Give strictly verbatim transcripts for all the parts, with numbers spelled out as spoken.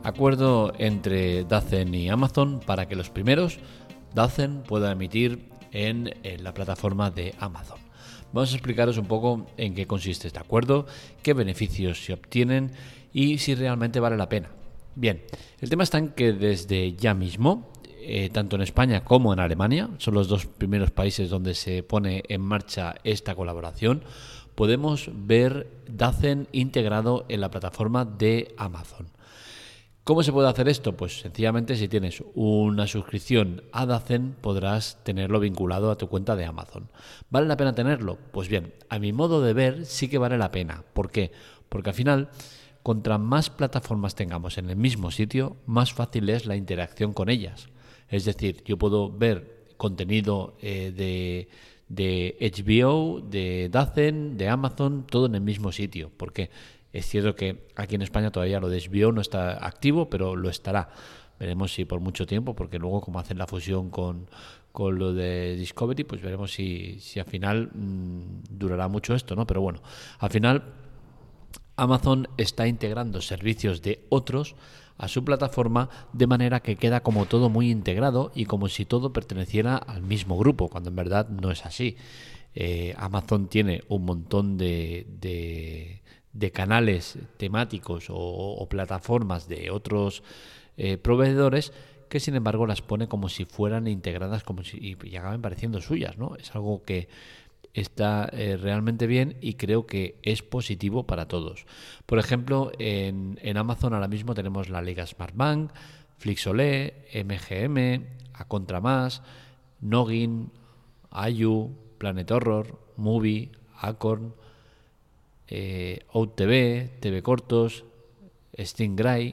Acuerdo entre Dazen y Amazon para que los primeros, Dazen, pueda emitir en, en la plataforma de Amazon. Vamos a explicaros un poco en qué consiste este acuerdo, qué beneficios se obtienen y si realmente vale la pena. Bien, el tema está en que desde ya mismo, eh, tanto en España como en Alemania, son los dos primeros países donde se pone en marcha esta colaboración, podemos ver Dazen integrado en la plataforma de Amazon. ¿Cómo se puede hacer esto? Pues sencillamente si tienes una suscripción a Dazen podrás tenerlo vinculado a tu cuenta de Amazon. ¿Vale la pena tenerlo? Pues bien, a mi modo de ver sí que vale la pena. ¿Por qué? Porque al final, contra más plataformas tengamos en el mismo sitio, más fácil es la interacción con ellas. Es decir, yo puedo ver contenido eh, de, de H B O, de Dazen, de Amazon, todo en el mismo sitio. ¿Por qué? Es cierto que aquí en España todavía lo de H B O no está activo, pero lo estará. Veremos si por mucho tiempo, porque luego como hacen la fusión con, con lo de Discovery, pues veremos si, si al final mmm, durará mucho esto, ¿no? Pero bueno, al final Amazon está integrando servicios de otros a su plataforma de manera que queda como todo muy integrado y como si todo perteneciera al mismo grupo, cuando en verdad no es así. Eh, Amazon tiene un montón de... de de canales temáticos o, o plataformas de otros eh, proveedores que sin embargo las pone como si fueran integradas como si, y, y acaben pareciendo suyas, ¿no? Es algo que está eh, realmente bien y creo que es positivo para todos. Por ejemplo, en, en Amazon ahora mismo tenemos la Liga Smartbank, Flixolé, M G M, Acontramas, Noggin, Ayu, Planet Horror, Movie, Acorn, Eh, OutTV, T V Cortos, Stingray,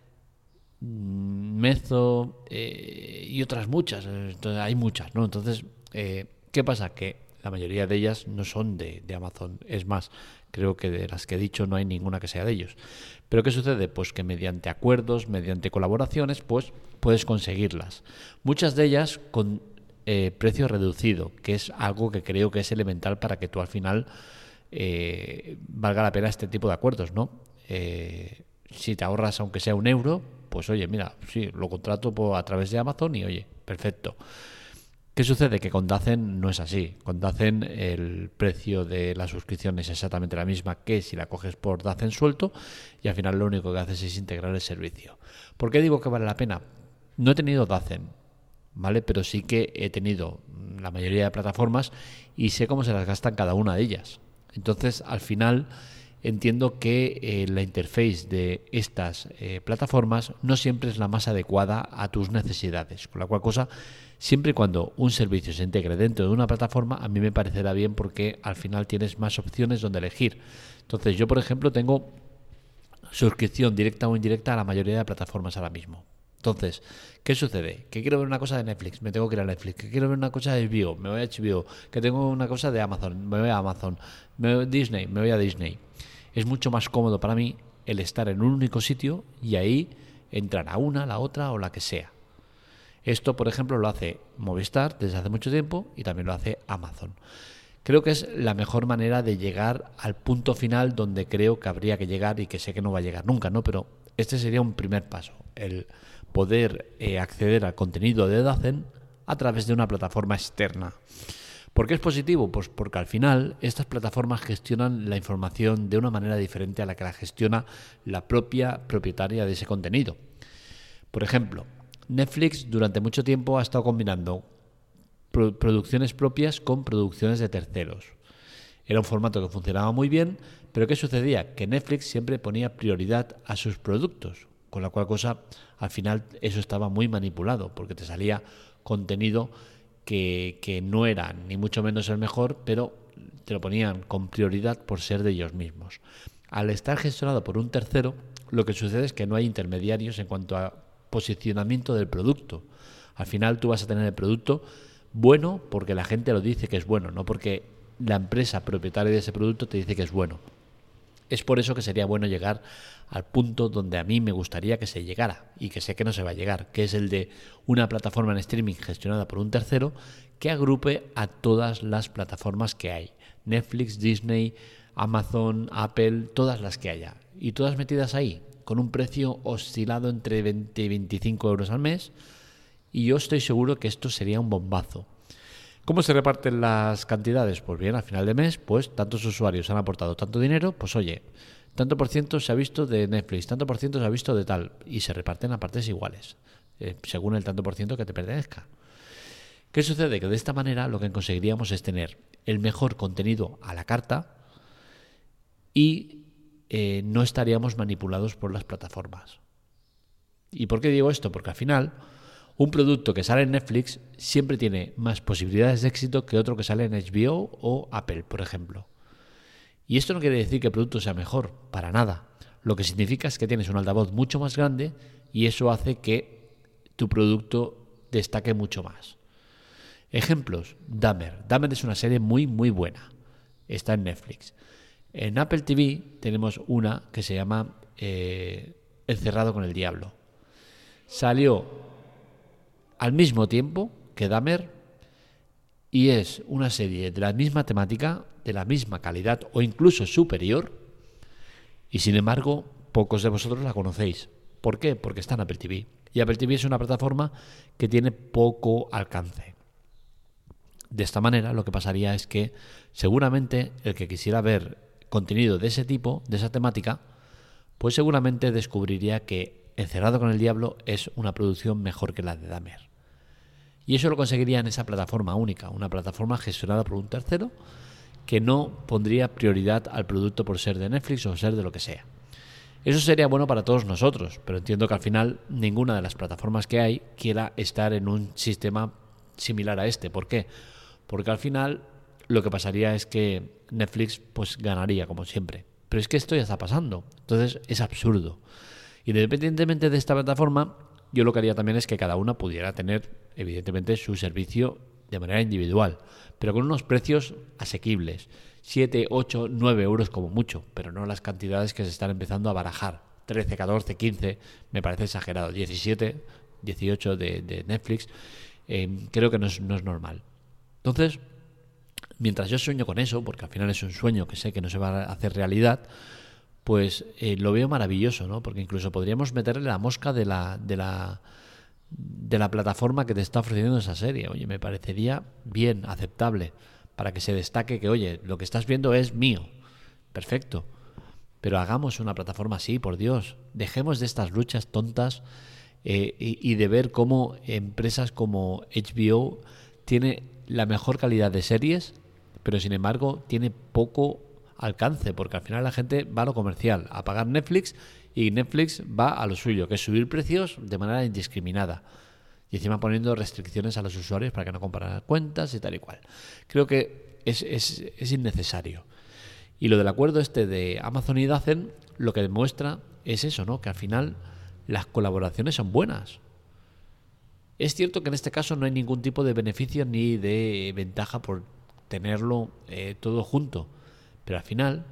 Mezzo eh, y otras muchas. Entonces, hay muchas, ¿no? Entonces, eh, ¿qué pasa? Que la mayoría de ellas no son de, de Amazon. Es más, creo que de las que he dicho no hay ninguna que sea de ellos. ¿Pero qué sucede? Pues que mediante acuerdos, mediante colaboraciones, pues puedes conseguirlas. Muchas de ellas con eh, precio reducido, que es algo que creo que es elemental para que tú al final Eh, valga la pena este tipo de acuerdos, ¿no? Eh, si te ahorras aunque sea un euro, pues oye, mira, sí, lo contrato por, a través de Amazon y oye, perfecto. ¿Qué sucede? Que con Dazen no es así. Con Dazen el precio de la suscripción es exactamente la misma que si la coges por Dazen suelto y al final lo único que haces es integrar el servicio. ¿Por qué digo que vale la pena? No he tenido Dazen, ¿vale? Pero sí que he tenido la mayoría de plataformas y sé cómo se las gastan cada una de ellas. Entonces, al final, entiendo que eh, la interface de estas eh, plataformas no siempre es la más adecuada a tus necesidades. Con la cual cosa, siempre y cuando un servicio se integre dentro de una plataforma, a mí me parecerá bien porque al final tienes más opciones donde elegir. Entonces, yo, por ejemplo, tengo suscripción directa o indirecta a la mayoría de plataformas ahora mismo. Entonces, ¿qué sucede? Que quiero ver una cosa de Netflix, me tengo que ir a Netflix. Que quiero ver una cosa de H B O, me voy a H B O. Que tengo una cosa de Amazon, me voy a Amazon. Me voy a Disney, me voy a Disney. Es mucho más cómodo para mí el estar en un único sitio y ahí entrar a una, la otra o la que sea. Esto, por ejemplo, lo hace Movistar desde hace mucho tiempo y también lo hace Amazon. Creo que es la mejor manera de llegar al punto final donde creo que habría que llegar y que sé que no va a llegar nunca, ¿no? Pero este sería un primer paso, el poder eh, acceder al contenido de Dazen a través de una plataforma externa. ¿Por qué es positivo? Pues porque al final estas plataformas gestionan la información de una manera diferente a la que la gestiona la propia propietaria de ese contenido. Por ejemplo, Netflix durante mucho tiempo ha estado combinando pro- producciones propias con producciones de terceros. Era un formato que funcionaba muy bien, pero ¿qué sucedía? Que Netflix siempre ponía prioridad a sus productos, con la cual cosa al final eso estaba muy manipulado, porque te salía contenido que, que no era ni mucho menos el mejor, pero te lo ponían con prioridad por ser de ellos mismos. Al estar gestionado por un tercero, lo que sucede es que no hay intermediarios en cuanto a posicionamiento del producto. Al final tú vas a tener el producto bueno porque la gente lo dice que es bueno, no porque la empresa propietaria de ese producto te dice que es bueno. Es por eso que sería bueno llegar al punto donde a mí me gustaría que se llegara y que sé que no se va a llegar, que es el de una plataforma en streaming gestionada por un tercero que agrupe a todas las plataformas que hay. Netflix, Disney, Amazon, Apple, todas las que haya. Y todas metidas ahí. con un precio oscilado entre veinte y veinticinco euros al mes, y yo estoy seguro que esto sería un bombazo. ¿Cómo se reparten las cantidades? Pues bien, al final de mes, pues tantos usuarios han aportado tanto dinero, pues oye, tanto por ciento se ha visto de Netflix, tanto por ciento se ha visto de tal, y se reparten a partes iguales, eh, según el tanto por ciento que te pertenezca. ¿Qué sucede? Que de esta manera lo que conseguiríamos es tener el mejor contenido a la carta y eh, no estaríamos manipulados por las plataformas. ¿Y por qué digo esto? Porque al final un producto que sale en Netflix siempre tiene más posibilidades de éxito que otro que sale en H B O o Apple, por ejemplo. Y esto no quiere decir que el producto sea mejor, para nada. Lo que significa es que tienes un altavoz mucho más grande y eso hace que tu producto destaque mucho más. Ejemplos, Dahmer. Dahmer es una serie muy, muy buena. Está en Netflix. En Apple T V tenemos una que se llama eh, Encerrado con el Diablo. Salió al mismo tiempo que Dahmer y es una serie de la misma temática, de la misma calidad o incluso superior, y sin embargo pocos de vosotros la conocéis. ¿Por qué? Porque está en Apple T V y Apple T V es una plataforma que tiene poco alcance. De esta manera lo que pasaría es que seguramente el que quisiera ver contenido de ese tipo, de esa temática, pues seguramente descubriría que Encerrado con el Diablo es una producción mejor que la de Dahmer. Y eso lo conseguiría en esa plataforma única, una plataforma gestionada por un tercero que no pondría prioridad al producto por ser de Netflix o ser de lo que sea. Eso sería bueno para todos nosotros, pero entiendo que al final ninguna de las plataformas que hay quiera estar en un sistema similar a este. ¿Por qué? Porque al final lo que pasaría es que Netflix pues ganaría como siempre. Pero es que esto ya está pasando, entonces es absurdo. Independientemente de esta plataforma, yo lo que haría también es que cada una pudiera tener, evidentemente, su servicio de manera individual, pero con unos precios asequibles. siete, ocho, nueve euros como mucho, pero no las cantidades que se están empezando a barajar. trece, catorce, quince, me parece exagerado. diecisiete, dieciocho de, de Netflix, eh, creo que no es, no es normal. Entonces, mientras yo sueño con eso, porque al final es un sueño que sé que no se va a hacer realidad, pues eh, lo veo maravilloso, ¿no? Porque incluso podríamos meterle la mosca de la, de la de la plataforma que te está ofreciendo esa serie. Oye, me parecería bien, aceptable, para que se destaque que, oye, lo que estás viendo es mío. Perfecto. Pero hagamos una plataforma así, por Dios. Dejemos de estas luchas tontas eh, y, y de ver cómo empresas como H B O tiene la mejor calidad de series, pero sin embargo tiene poco alcance, porque al final la gente va a lo comercial, a pagar Netflix, y Netflix va a lo suyo, que es subir precios de manera indiscriminada y encima poniendo restricciones a los usuarios para que no compraran cuentas y tal y cual. Creo que es, es, es innecesario. Y lo del acuerdo este de Amazon y Dazn lo que demuestra es eso, ¿no? Que al final las colaboraciones son buenas. Es cierto que en este caso no hay ningún tipo de beneficio ni de ventaja por tenerlo eh, todo junto, pero al final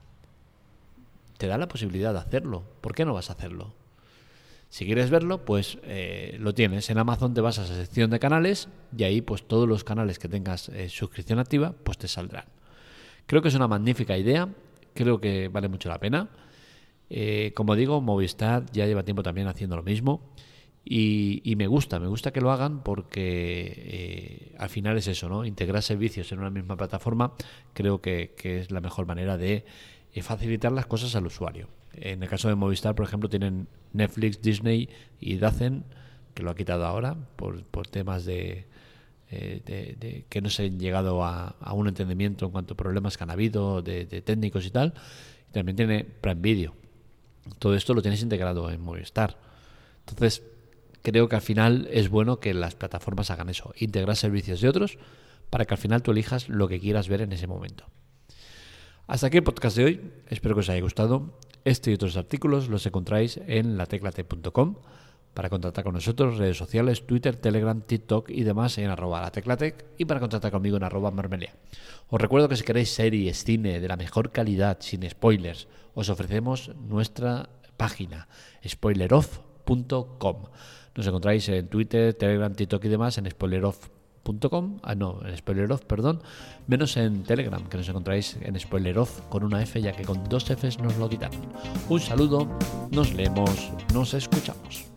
te da la posibilidad de hacerlo. ¿Por qué no vas a hacerlo? Si quieres verlo, pues eh, lo tienes. En Amazon te vas a esa sección de canales y ahí pues todos los canales que tengas eh, suscripción activa pues te saldrán. Creo que es una magnífica idea, creo que vale mucho la pena. Eh, como digo, Movistar ya lleva tiempo también haciendo lo mismo y, y me gusta, me gusta que lo hagan porque eh, al final es eso, ¿no? Integrar servicios en una misma plataforma creo que, que es la mejor manera de facilitar las cosas al usuario. En el caso de Movistar, por ejemplo, tienen Netflix, Disney y Dazn, que lo ha quitado ahora por, por temas de, eh, de, de que no se han llegado a, a un entendimiento en cuanto a problemas que han habido de, de técnicos y tal. Y también tiene Prime Video. Todo esto lo tienes integrado en Movistar. Entonces, creo que al final es bueno que las plataformas hagan eso, integrar servicios de otros para que al final tú elijas lo que quieras ver en ese momento. Hasta aquí el podcast de hoy, espero que os haya gustado. Este y otros artículos los encontráis en la tecla t punto com. Para contactar con nosotros, redes sociales, Twitter, Telegram, TikTok y demás en arroba lateclatec, y para contactar conmigo en arroba marmelia. Os recuerdo que si queréis series, cine de la mejor calidad, sin spoilers, os ofrecemos nuestra página spoileroff punto com. Nos encontráis en Twitter, Telegram, TikTok y demás en spoileroff punto com, ah no, en Spoileroz, perdón, menos en Telegram, que nos encontráis en Spoileroz con una F, ya que con dos Fs nos lo quitaron. Un saludo, nos leemos, nos escuchamos.